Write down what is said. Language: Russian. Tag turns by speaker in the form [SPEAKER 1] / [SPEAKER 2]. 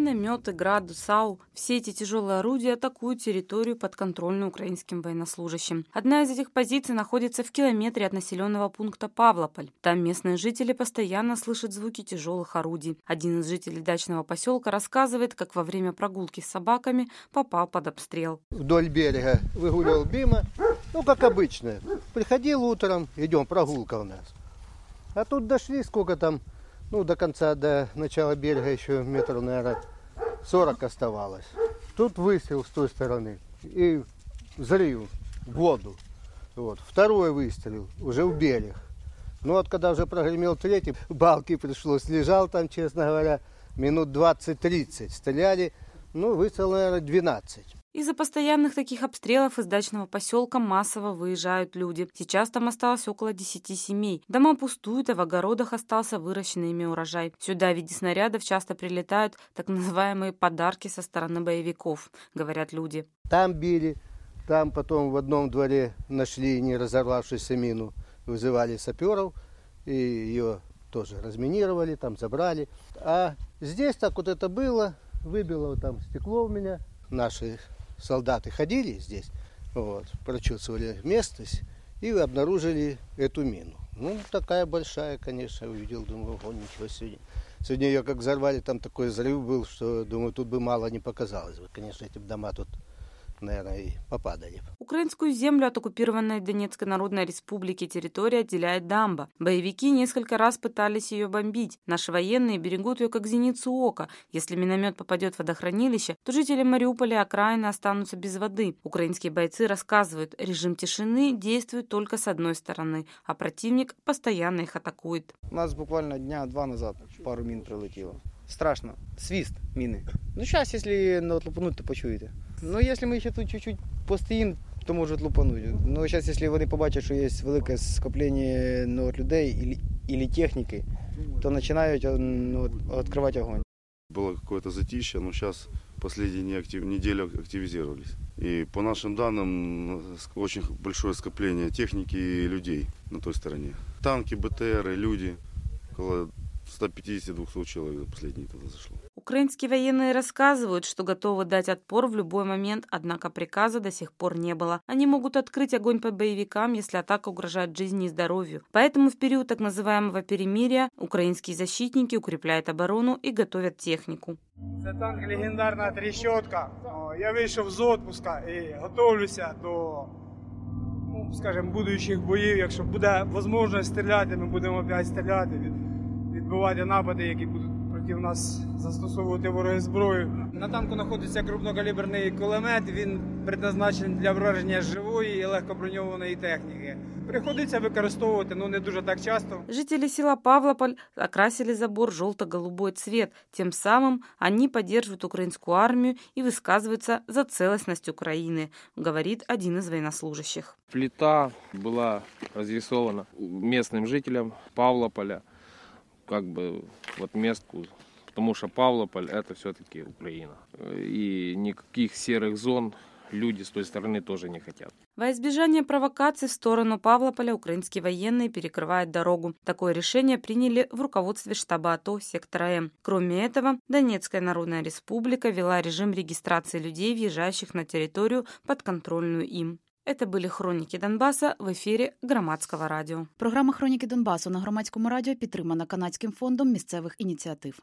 [SPEAKER 1] Минометы, грады, САУ – все эти тяжелые орудия атакуют территорию, подконтрольную украинским военнослужащим. Одна из этих позиций находится в километре от населенного пункта Павлополь. Там местные жители постоянно слышат звуки тяжелых орудий. Один из жителей дачного поселка рассказывает, как во время прогулки с собаками попал под обстрел.
[SPEAKER 2] Вдоль берега выгуливал Бима, как обычно. Приходил утром, идем, прогулка у нас. А тут дошли, сколько там, до конца, до начала берега еще метров, наверное, 40 оставалось. Тут выстрел с той стороны и взрыв в воду. Второй выстрел уже в берег. Когда уже прогремел третий, балки пришлось. Лежал там, честно говоря, минут 20-30. Стреляли, выстрел, наверное, 12.
[SPEAKER 1] Из-за постоянных таких обстрелов из дачного поселка массово выезжают люди. Сейчас там осталось около 10 семей. Дома пустуют, а в огородах остался выращенный ими урожай. Сюда в виде снарядов часто прилетают так называемые подарки со стороны боевиков, говорят люди.
[SPEAKER 2] Там били, там потом в одном дворе нашли не разорвавшуюся мину. Вызывали саперов, и ее тоже разминировали, там забрали. А здесь так вот это было, выбило там стекло у меня. Наши солдаты ходили здесь, прочесывали местность и обнаружили эту мину. Такая большая, конечно, увидел, думаю, ничего сегодня. Сегодня ее как взорвали, там такой взрыв был, что, думаю, тут бы мало не показалось. Конечно, эти дома тут, наверное, и попадали.
[SPEAKER 1] Украинскую землю от оккупированной Донецкой Народной Республики территории отделяет дамба. Боевики несколько раз пытались ее бомбить. Наши военные берегут ее как зеницу ока. Если миномет попадет в водохранилище, то жители Мариуполя и окраины останутся без воды. Украинские бойцы рассказывают, режим тишины действует только с одной стороны, а противник постоянно их атакует.
[SPEAKER 3] У нас буквально дня 2 назад пару мин прилетіло. Страшно. Свист міни. Зараз, якщо отлупануть, то почуєте. Якщо ми ще тут чуть-чуть постоїмо, то можуть лупануть. Зараз, якщо вони побачать, що є велике скоплення людей або техніки, то починають відкривати огонь.
[SPEAKER 4] Было какое-то затишье, но сейчас последние недели активизировались. И по нашим данным, очень большое скопление техники и людей на той стороне. Танки, БТРы, люди, около 150-200 человек за последние туда зашло.
[SPEAKER 1] Украинские военные рассказывают, что готовы дать отпор в любой момент, однако приказа до сих пор не было. Они могут открыть огонь по боевикам, если атака угрожает жизни и здоровью. Поэтому в период так называемого перемирия украинские защитники укрепляют оборону и готовят технику.
[SPEAKER 5] Це танк легендарна трещотка. Я вийшов з відпустку і готовлюся до, скажімо, будучих боїв. Якщо буде можливість стріляти, ми будемо опять стріляти, відбивати напади, які будуть проти нас застосовувати ворожу зброю. На танку знаходиться крупнокаліберний кулемет, він предназначений для враження живої і легкоброньованої техніки. Приходиться використовувати, но не дуже так часто.
[SPEAKER 1] Жители села Павлополь окрасили забор желто-голубой цвет. Тем самым они поддерживают украинскую армию и высказываются за целостность Украины, говорит один из военнослужащих.
[SPEAKER 6] Плита была разрисована местным жителям Павлополя, отместку, потому что Павлополь это все-таки Украина. И никаких серых зон люди с той стороны тоже не хотят.
[SPEAKER 1] Во избежание провокаций в сторону Павлополя украинские военные перекрывают дорогу. Такое решение приняли в руководстве штаба АТО сектора М. Кроме этого, Донецкая Народная Республика ввела режим регистрации людей, въезжающих на территорию, подконтрольную им. Это были «Хроніки Донбаса» в ефірі Громадського радіо.
[SPEAKER 7] Програма «Хроніки Донбасу» на Громадському радіо підтримана Канадським фондом місцевих ініціатив.